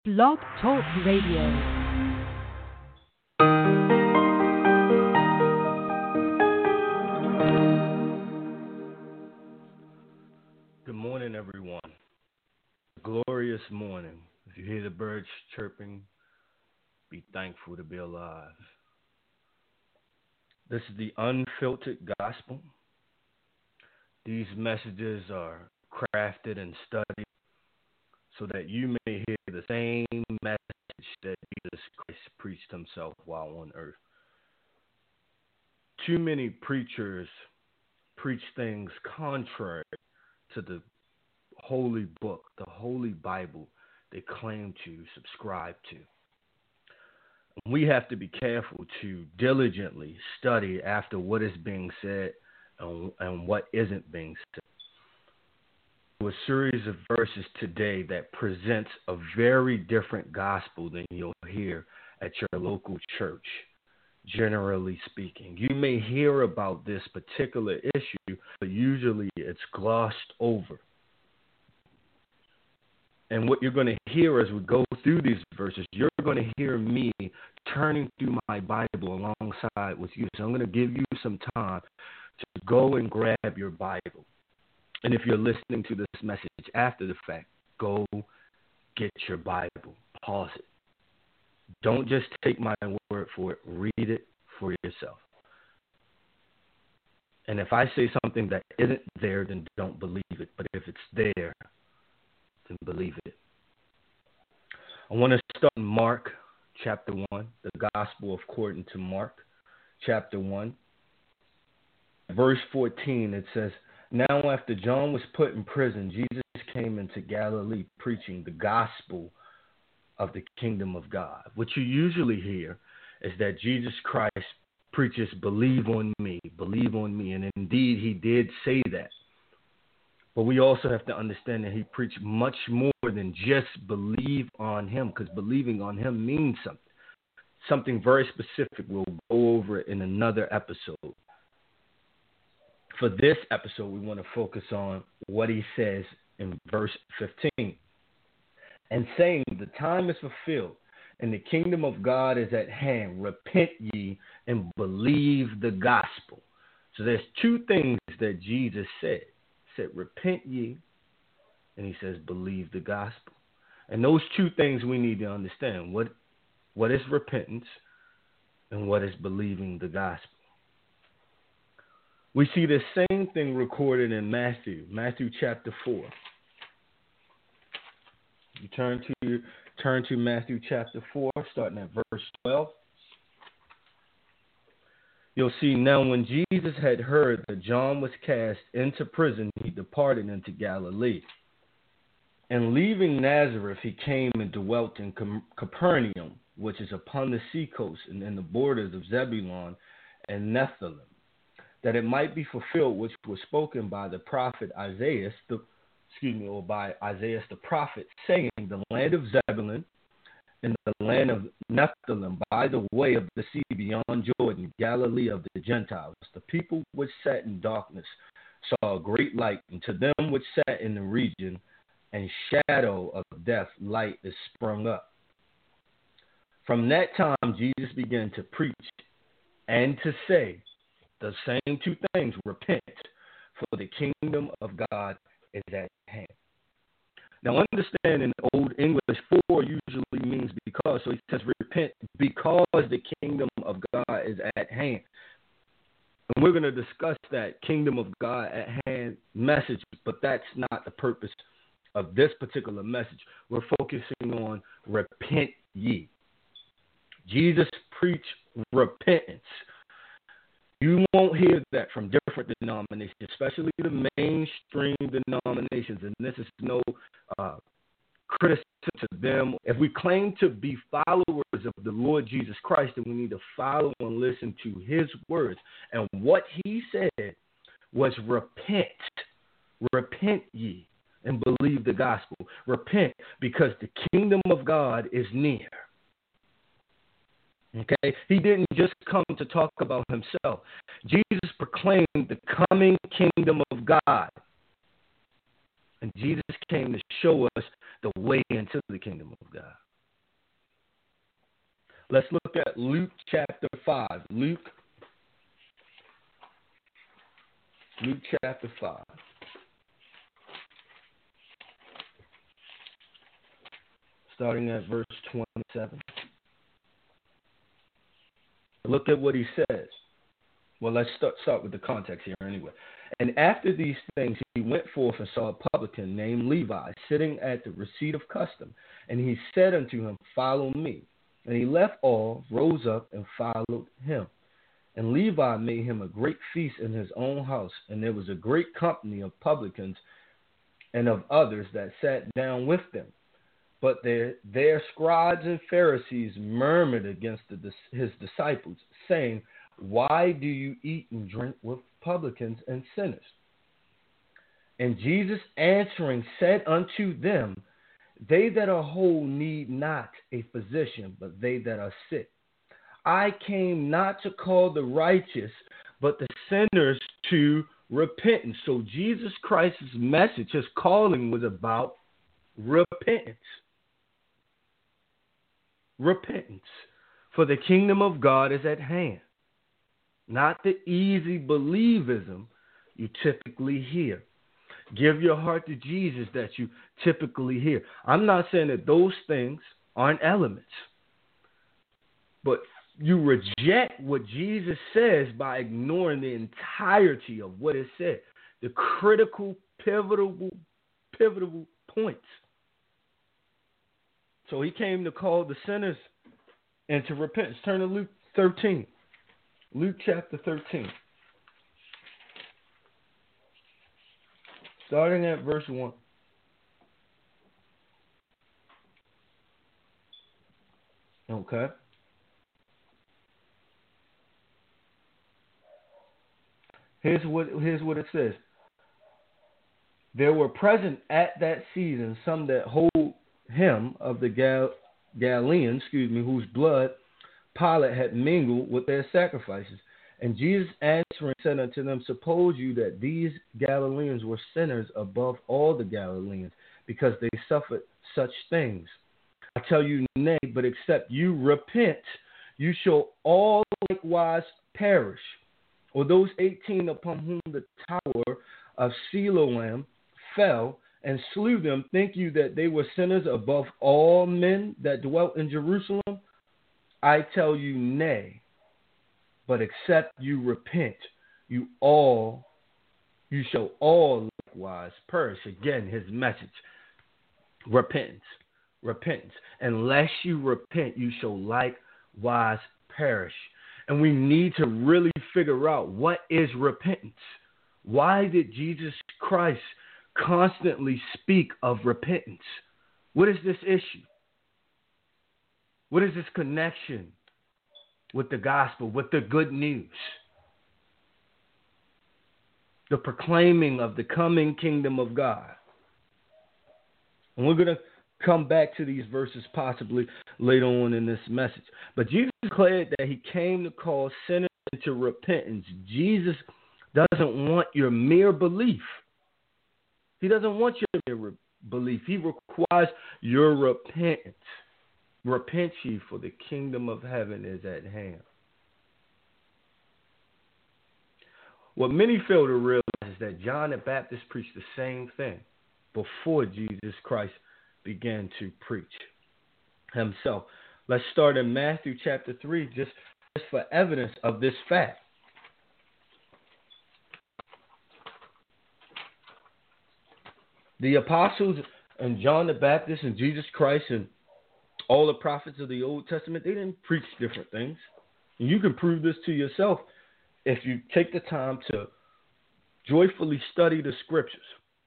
Blog Talk Radio. Good morning, everyone. Glorious morning. If you hear the birds chirping, be thankful to be alive. This is the unfiltered gospel. These messages are crafted and studied so that you may hear the same message that Jesus Christ preached himself while on earth. Too many preachers preach things contrary to the holy book, the holy Bible they claim to subscribe to. We have to be careful to diligently study after what is being said and what isn't being said. A series of verses today that presents a very different gospel than you'll hear at your local church, generally speaking. You may hear about this particular issue, but usually it's glossed over. And what you're going to hear as we go through these verses, you're going to hear me turning through my Bible alongside with you. So I'm going to give you some time to go and grab your Bible. And if you're listening to this message after the fact, go get your Bible. Pause it. Don't just take my word for it. Read it for yourself. And if I say something that isn't there, then don't believe it. But if it's there, then believe it. I want to start in Mark chapter 1, the gospel according to Mark chapter 1. Verse 14, it says, "Now after John was put in prison, Jesus came into Galilee preaching the gospel of the kingdom of God." What you usually hear is that Jesus Christ preaches, believe on me, and indeed he did say that. But we also have to understand that he preached much more than just believe on him, because believing on him means something very specific. We'll go over it in another episode. For this episode, we want to focus on what he says in verse 15. "And saying, the time is fulfilled, and the kingdom of God is at hand. Repent ye and believe the gospel." So there's two things that Jesus said. He said, repent ye, and he says, believe the gospel. And those two things we need to understand. What is repentance and what is believing the gospel? We see the same thing recorded in Matthew chapter 4. You turn to Matthew chapter 4, starting at verse 12. You'll see, "Now when Jesus had heard that John was cast into prison, he departed into Galilee. And leaving Nazareth, he came and dwelt in Capernaum, which is upon the seacoast and in the borders of Zebulun and Nephthalim, that it might be fulfilled which was spoken by the prophet Isaiah, by Isaiah the prophet, saying, the land of Zebulun and the land of Nephthalim by the way of the sea beyond Jordan, Galilee of the Gentiles. The people which sat in darkness saw a great light, and to them which sat in the region and shadow of death, light is sprung up." From that time, Jesus began to preach and to say the same two things: repent, for the kingdom of God is at hand. Now understand, in Old English, for usually means because. So he says repent because the kingdom of God is at hand. And we're going to discuss that kingdom of God at hand message, but that's not the purpose of this particular message. We're focusing on repent ye. Jesus preached repentance. You won't hear that from different denominations, especially the mainstream denominations, and this is no criticism to them. If we claim to be followers of the Lord Jesus Christ, then we need to follow and listen to his words. And what he said was repent ye, and believe the gospel. Repent, because the kingdom of God is near. Okay, he didn't just come to talk about himself. Jesus proclaimed the coming kingdom of God. And Jesus came to show us the way into the kingdom of God. Let's look at Luke chapter 5. Luke chapter 5. Starting at verse 27. Look at what he says. Well, let's start with the context here anyway. And after these things, he went forth and saw a publican named Levi sitting at the receipt of custom. And he said unto him, Follow me. And he left all, rose up, and followed him. And Levi made him a great feast in his own house. And there was a great company of publicans and of others that sat down with them. But their scribes and Pharisees murmured against his disciples, saying, Why do you eat and drink with publicans and sinners? And Jesus answering said unto them, They that are whole need not a physician, but they that are sick. I came not to call the righteous, but the sinners to repentance. So Jesus Christ's message, his calling, was about repentance. Repentance. For the kingdom of God is at hand. Not the easy believism you typically hear. Give your heart to Jesus that you typically hear. I'm not saying that those things aren't elements. But you reject what Jesus says by ignoring the entirety of what it said. The critical, pivotal points. So he came to call the sinners into repentance. Turn to Luke 13. Luke chapter 13. Starting at verse 1. Okay. Here's what it says. There were present at that season some that hold him of the Galileans, whose blood Pilate had mingled with their sacrifices. And Jesus answering said unto them, Suppose you that these Galileans were sinners above all the Galileans, because they suffered such things? I tell you, nay, but except you repent, you shall all likewise perish. Or those 18 upon whom the tower of Siloam fell and slew them, think you that they were sinners above all men that dwelt in Jerusalem? I tell you, nay. But except you repent, you shall all likewise perish. Again, his message. Repentance. Repentance. Unless you repent, you shall likewise perish. And we need to really figure out, what is repentance? Why did Jesus Christ constantly speak of repentance? What is this issue? What is this connection with the gospel, with the good news? The proclaiming of the coming kingdom of God. And we're going to come back to these verses possibly later on in this message. But Jesus declared that he came to call sinners into repentance. Jesus doesn't want your mere belief. He doesn't want your mere belief. He requires your repentance. Repent ye, for the kingdom of heaven is at hand. What many fail to realize is that John the Baptist preached the same thing before Jesus Christ began to preach himself. Let's start in Matthew chapter 3, just for evidence of this fact. The apostles and John the Baptist and Jesus Christ and all the prophets of the Old Testament, they didn't preach different things. And you can prove this to yourself if you take the time to joyfully study the scriptures.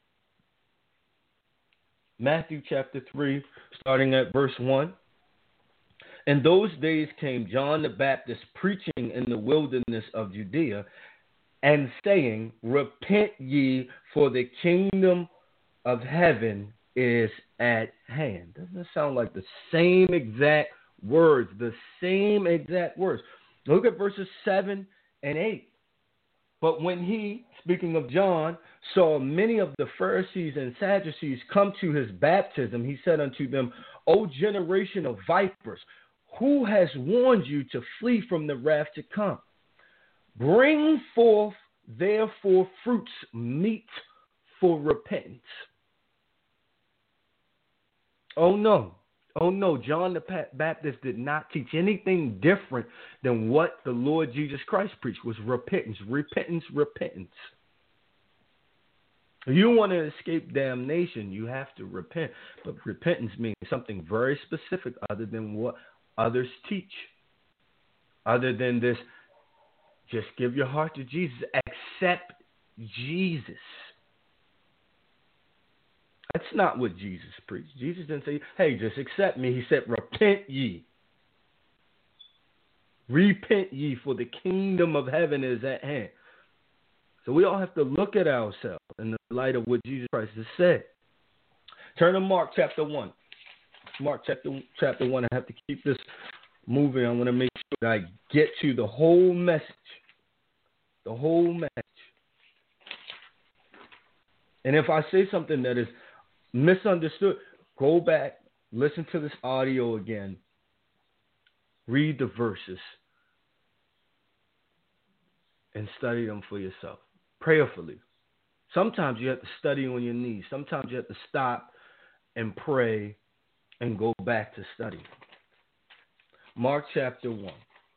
Matthew chapter 3, starting at verse 1. In those days came John the Baptist preaching in the wilderness of Judea and saying, Repent ye, for the kingdom of heaven is at hand. Doesn't it sound like the same exact words? The same exact words. Look at verses 7 and 8. But when he, speaking of John, saw many of the Pharisees and Sadducees come to his baptism, he said unto them, O generation of vipers, who has warned you to flee from the wrath to come. Bring forth, therefore, fruits meet for repentance. Oh no, John the Baptist did not teach anything different than what the Lord Jesus Christ preached, was repentance, repentance, repentance. If you want to escape damnation, you have to repent. But repentance means something very specific other than what others teach. Other than this, just give your heart to Jesus. Accept Jesus. That's not what Jesus preached. Jesus didn't say, hey, just accept me. He said, repent ye. Repent ye, for the kingdom of heaven is at hand. So we all have to look at ourselves in the light of what Jesus Christ has said. Turn to Mark chapter 1. Mark chapter 1. I have to keep this moving. I want to make sure that I get to the whole message. The whole message. And if I say something that is misunderstood, go back, listen to this audio again, read the verses, and study them for yourself, prayerfully. Sometimes you have to study on your knees. Sometimes you have to stop and pray and go back to study. Mark chapter 1,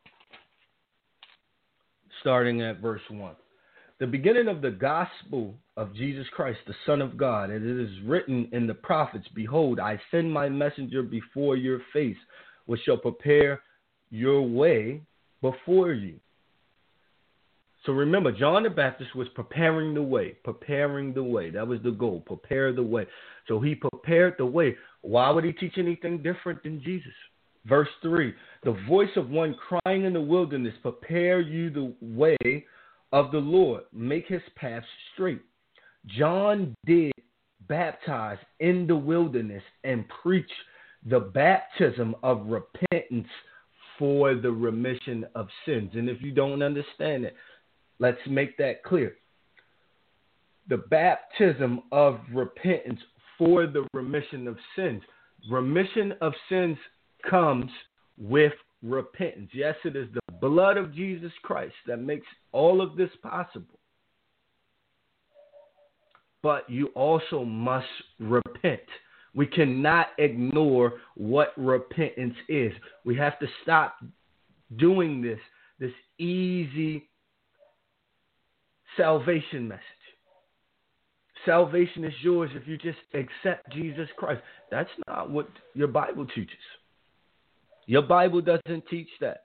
starting at verse 1. The beginning of the gospel of Jesus Christ, the Son of God, and it is written in the prophets, behold, I send my messenger before your face, which shall prepare your way before you. So remember, John the Baptist was preparing the way. That was the goal, prepare the way. So he prepared the way. Why would he teach anything different than Jesus? Verse 3, the voice of one crying in the wilderness, prepare you the way of the Lord, make his path straight. John did baptize in the wilderness and preach the baptism of repentance for the remission of sins. And if you don't understand it, let's make that clear. The baptism of repentance for the remission of sins. Remission of sins comes with repentance. Yes, it is the blood of Jesus Christ that makes all of this possible. But you also must repent. We cannot ignore what repentance is. We have to stop doing this easy salvation message. Salvation is yours if you just accept Jesus Christ. That's not what your Bible teaches. Your Bible doesn't teach that.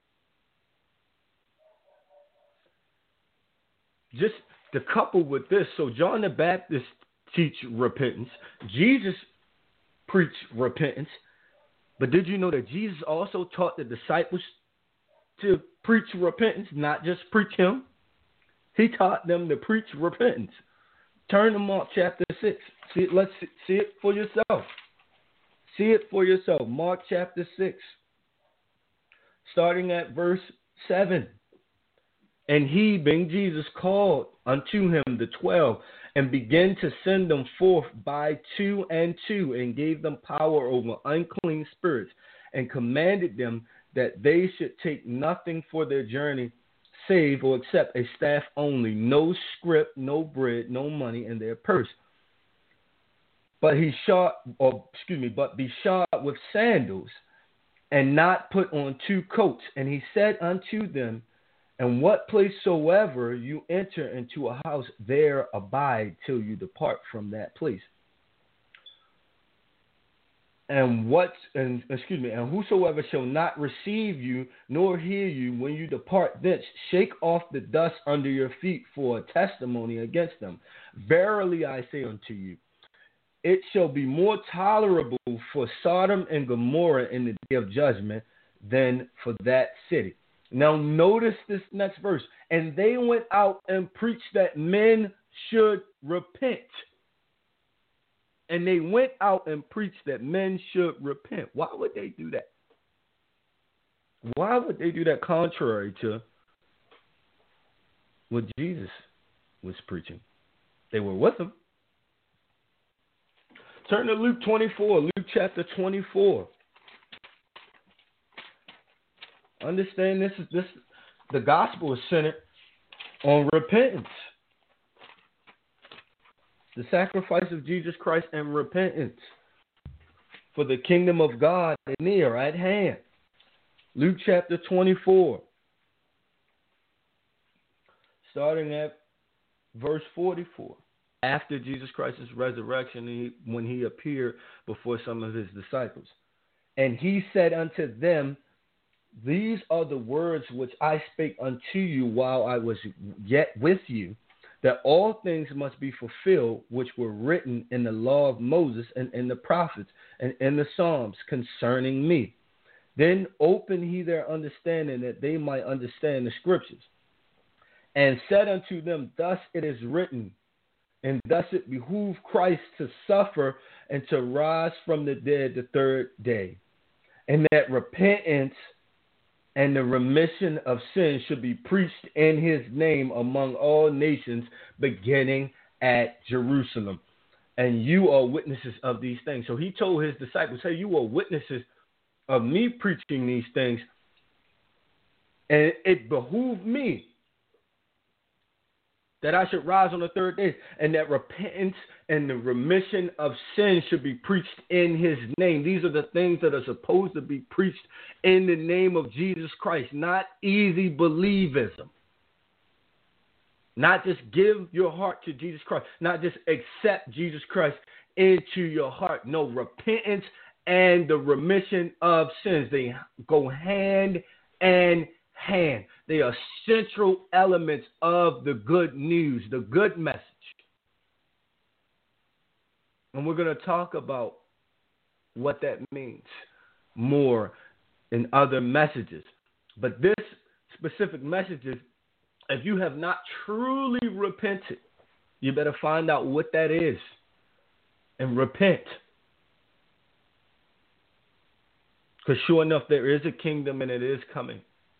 Just to couple with this, so John the Baptist teach repentance. Jesus preached repentance. But did you know that Jesus also taught the disciples to preach repentance, not just preach him? He taught them to preach repentance. Turn to Mark chapter 6. Let's see it for yourself. See it for yourself. Mark chapter 6, starting at verse 7. And he, being Jesus, called unto him the 12, and began to send them forth by two and two, and gave them power over unclean spirits, and commanded them that they should take nothing for their journey, save or except a staff only, no scrip, no bread, no money in their purse. But be shod with sandals, and not put on two coats. And he said unto them, and what place soever you enter into a house, there abide till you depart from that place. And whosoever shall not receive you nor hear you when you depart thence, shake off the dust under your feet for a testimony against them. Verily I say unto you, it shall be more tolerable for Sodom and Gomorrah in the day of judgment than for that city. Now notice this next verse. And they went out and preached that men should repent. And they went out and preached that men should repent. Why would they do that? Why would they do that contrary to what Jesus was preaching? They were with him. Turn to Luke 24, Luke chapter 24. Understand this. The gospel is centered on repentance. The sacrifice of Jesus Christ and repentance. For the kingdom of God is near at hand. Luke chapter 24. Starting at verse 44. After Jesus Christ's resurrection, when he appeared before some of his disciples. And he said unto them, these are the words which I spake unto you while I was yet with you, that all things must be fulfilled which were written in the law of Moses and in the prophets and in the Psalms concerning me. Then opened he their understanding that they might understand the scriptures. And said unto them, thus it is written, and thus it behooved Christ to suffer and to rise from the dead the third day, and that repentance and the remission of sins should be preached in his name among all nations, beginning at Jerusalem. And you are witnesses of these things. So he told his disciples, hey, you are witnesses of me preaching these things, and it behooved me that I should rise on the third day, and that repentance and the remission of sin should be preached in his name. These are the things that are supposed to be preached in the name of Jesus Christ, not easy believism. Not just give your heart to Jesus Christ, not just accept Jesus Christ into your heart. No, repentance and the remission of sins, they go hand in hand. They are central elements of the good news, the good message. And we're going to talk about what that means more in other messages. But this specific message is, if you have not truly repented, you better find out what that is and repent. Because sure enough, there is a kingdom and it is coming.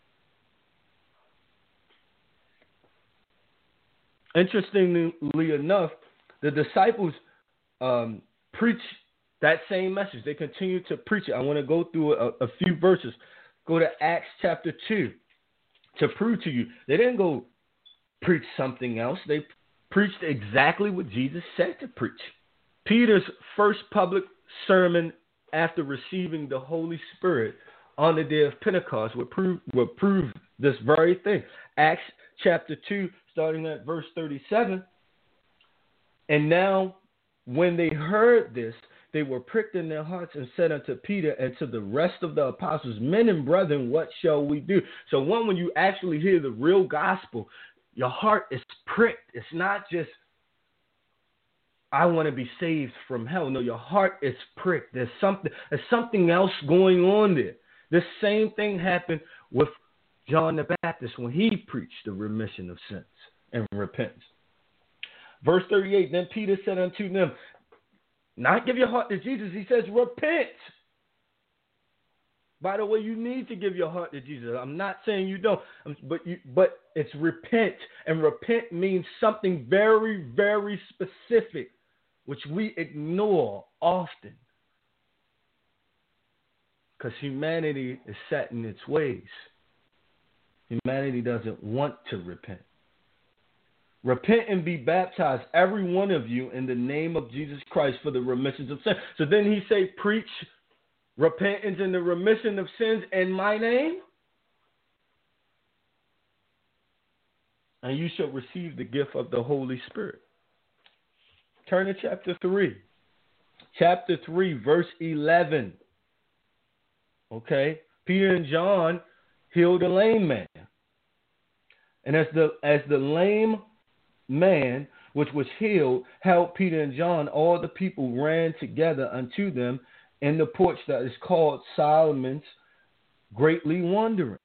Interestingly enough, the disciples preach that same message. They continue to preach it. I want to go through a few verses. Go to Acts chapter 2 to prove to you. They didn't go preach something else. They preached exactly what Jesus said to preach. Peter's first public sermon after receiving the Holy Spirit on the day of Pentecost will prove this very thing. Acts chapter 2, starting at verse 37. And now, when they heard this, they were pricked in their hearts and said unto Peter and to the rest of the apostles, men and brethren, what shall we do? So when you actually hear the real gospel, your heart is pricked. It's not just, I want to be saved from hell. No, your heart is pricked. There's something else going on there. This same thing happened with John the Baptist when he preached the remission of sins and repentance. Verse 38, then Peter said unto them, not give your heart to Jesus. He says, repent. By the way, you need to give your heart to Jesus. I'm not saying you don't, but it's repent. And repent means something very, very specific, which we ignore often. Because humanity is set in its ways. Humanity doesn't want to repent. Repent and be baptized, every one of you, in the name of Jesus Christ for the remission of sins. So then he say, preach repentance and the remission of sins in my name, and you shall receive the gift of the Holy Spirit. Turn to chapter 3. Chapter 3, verse 11. Okay? Peter and John healed a lame man. And as the lame man which was healed helped Peter and John, all the people ran together unto them in the porch that is called Solomon's, greatly wondering.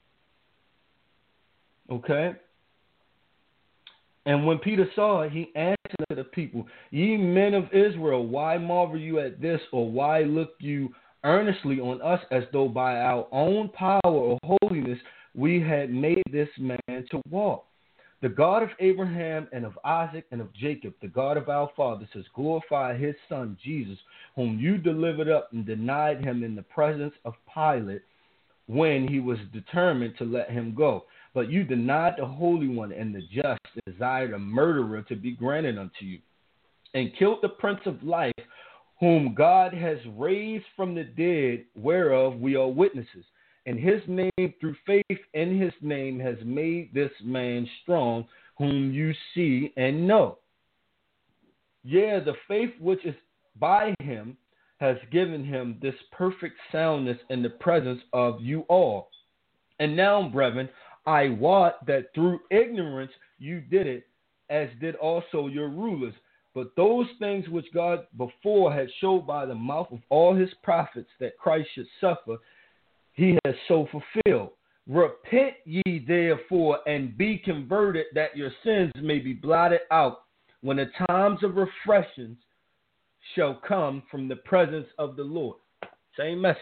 Okay? And when Peter saw it, he answered to the people, ye men of Israel, why marvel you at this, or why look you earnestly on us as though by our own power or holiness we had made this man to walk? The God of Abraham and of Isaac and of Jacob, the God of our fathers, has glorified his son Jesus, whom you delivered up and denied him in the presence of Pilate, when he was determined to let him go. But you denied the Holy One and the just, and desired a murderer to be granted unto you, and killed the Prince of Life, whom God has raised from the dead, whereof we are witnesses. And his name, through faith in his name, has made this man strong, whom you see and know. Yeah, the faith which is by him has given him this perfect soundness in the presence of you all. And now, brethren, I wot that through ignorance you did it, as did also your rulers. But those things which God before had showed by the mouth of all his prophets that Christ should suffer, he has so fulfilled. Repent ye therefore, and be converted, that your sins may be blotted out, when the times of refreshings shall come from the presence of the Lord. Same message.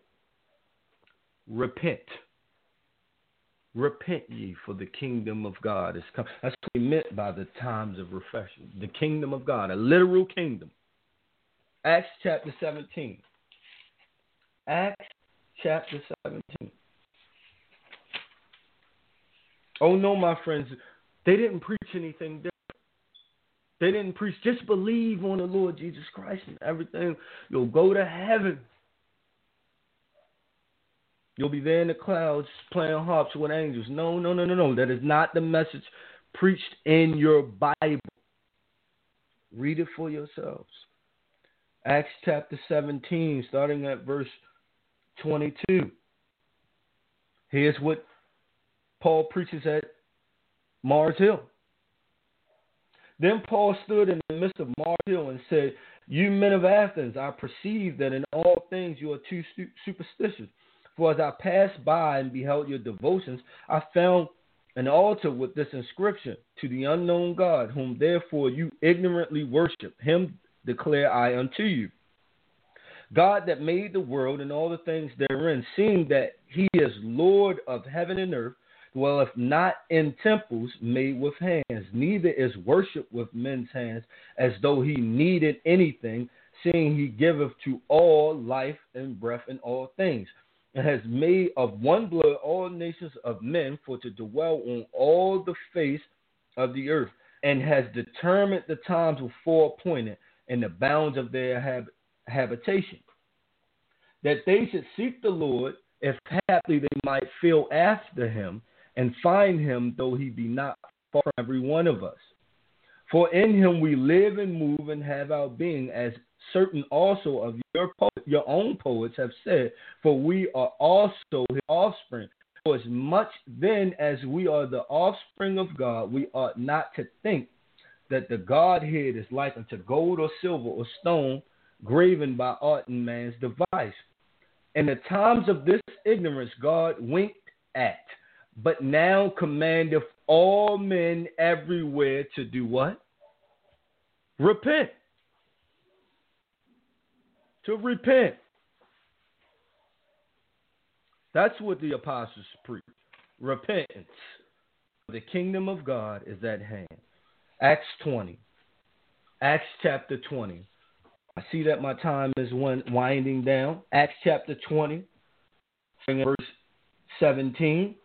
Repent. Repent ye, for the kingdom of God is come. That's what he meant by the times of refreshing. The kingdom of God, a literal kingdom. Acts chapter 17. Acts chapter 17. Oh no, my friends, they didn't preach anything different. They didn't preach, just believe on the Lord Jesus Christ and everything. You'll go to heaven. You'll be there in the clouds playing harps with angels. No. That is not the message preached in your Bible. Read it for yourselves. Acts chapter 17, starting at verse 22. Here's what Paul preaches at Mars Hill. Then Paul stood in the midst of Mars Hill and said, you men of Athens, I perceive that in all things you are too superstitious. For as I passed by and beheld your devotions, I found an altar with this inscription, to the unknown God, whom therefore you ignorantly worship. Him declare I unto you. God that made the world and all the things therein, seeing that he is Lord of heaven and earth, dwelleth not in temples made with hands, neither is worship with men's hands, as though he needed anything, seeing he giveth to all life and breath and all things, and has made of one blood all nations of men for to dwell on all the face of the earth, and has determined the times before appointed and the bounds of their habitation, that they should seek the Lord, if haply they might feel after him, and find him, though he be not far from every one of us. For in him we live and move and have our being, as certain also of your own poets have said, for we are also his offspring. For as much then as we are the offspring of God, we ought not to think that the Godhead is like unto gold or silver or stone, graven by art and man's device. In the times of this ignorance God winked at, but now commandeth all men everywhere to do what? Repent. To repent. That's what the apostles preach. Repentance. The kingdom of God is at hand. Acts 20. Acts chapter 20. I see that my time is winding down. Acts chapter 20, verse 17.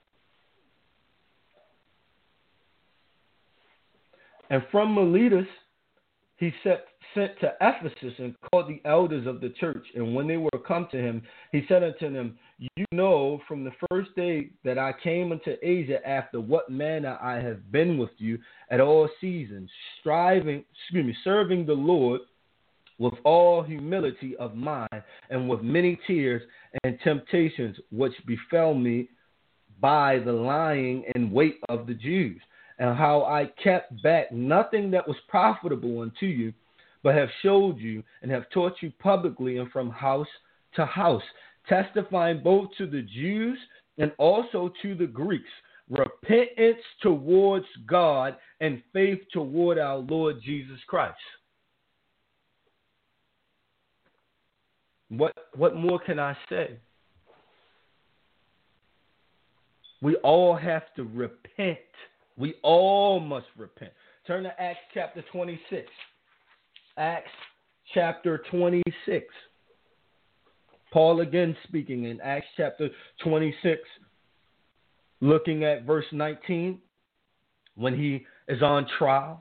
And from Miletus he sent to Ephesus and called the elders of the church. And when they were come to him, he said unto them, you know from the first day that I came unto Asia, after what manner I have been with you at all seasons, serving the Lord with all humility of mind, and with many tears and temptations which befell me by the lying in wait of the Jews, and how I kept back nothing that was profitable unto you, but have showed you and have taught you publicly and from house to house, testifying both to the Jews and also to the Greeks, repentance towards God and faith toward our Lord Jesus Christ. What more can I say? We all have to repent. We all must repent. Turn to Acts chapter 26. Acts chapter 26. Paul again speaking in Acts chapter 26, looking at verse 19, when he is on trial.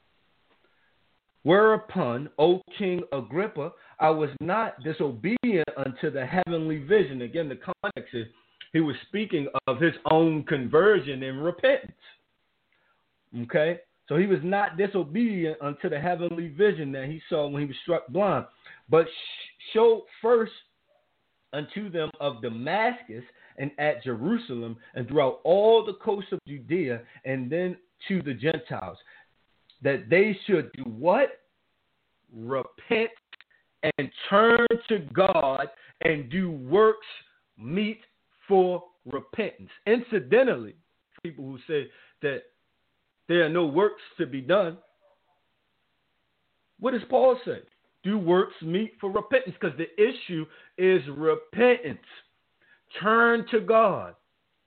Whereupon, O King Agrippa, I was not disobedient unto the heavenly vision. Again, the context is he was speaking of his own conversion and repentance. Okay? So he was not disobedient unto the heavenly vision that he saw when he was struck blind, but showed first unto them of Damascus and at Jerusalem and throughout all the coasts of Judea, and then to the Gentiles, that they should do what? Repent and turn to God and do works meet for repentance. Incidentally, people who say that there are no works to be done, what does Paul say? Do works meet for repentance? Because the issue is repentance. Turn to God.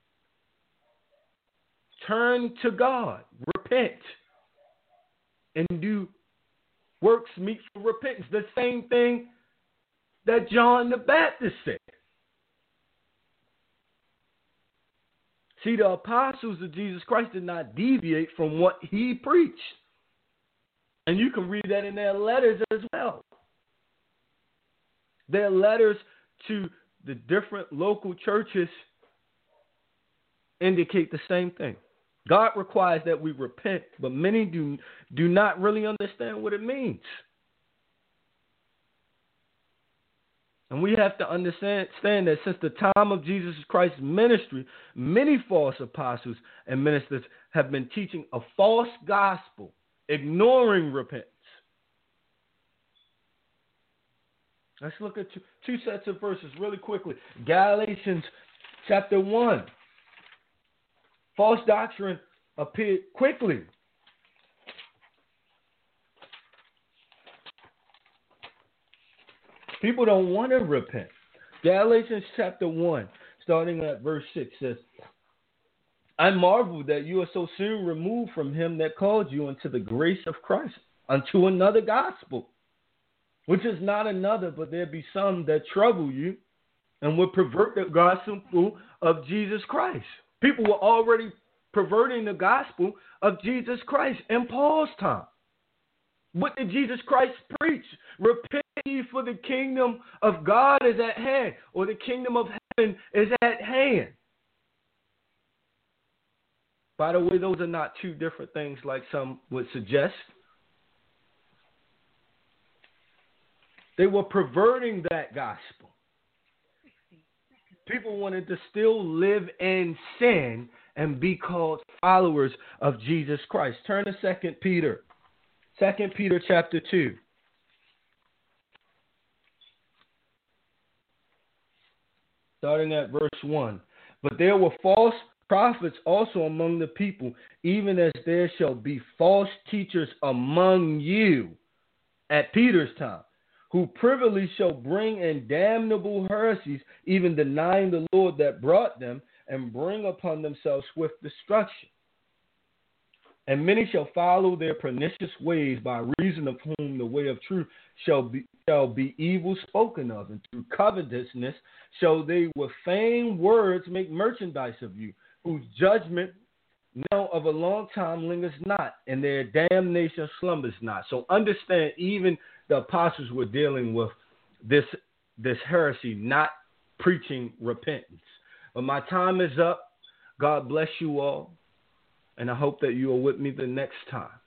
Turn to God. Repent. And do works meet for repentance. The same thing that John the Baptist said. See, the apostles of Jesus Christ did not deviate from what he preached. And you can read that in their letters as well. Their letters to the different local churches indicate the same thing. God requires that we repent, but many do not really understand what it means. And we have to understand that since the time of Jesus Christ's ministry, many false apostles and ministers have been teaching a false gospel, ignoring repentance. Let's look at two sets of verses really quickly. Galatians chapter 1. False doctrine appeared quickly. People don't want to repent. Galatians chapter 1, starting at verse 6 says, I marvel that you are so soon removed from him that called you into the grace of Christ, unto another gospel, which is not another, but there be some that trouble you and would pervert the gospel of Jesus Christ. People were already perverting the gospel of Jesus Christ in Paul's time. What did Jesus Christ preach? Repent ye, for the kingdom of God is at hand, or the kingdom of heaven is at hand. By the way, those are not two different things like some would suggest. They were perverting that gospel. People wanted to still live in sin and be called followers of Jesus Christ. Turn to 2 Peter. 2 Peter chapter 2. Starting at verse 1. But there were false prophets also among the people, even as there shall be false teachers among you at Peter's time, who privily shall bring in damnable heresies, even denying the Lord that brought them, and bring upon themselves swift destruction. And many shall follow their pernicious ways, by reason of whom the way of truth shall be evil spoken of, and through covetousness shall they with vain words make merchandise of you, whose judgment now of a long time lingers not, and their damnation slumbers not. So understand, even the apostles were dealing with this heresy, not preaching repentance. But my time is up. God bless you all. And I hope that you are with me the next time.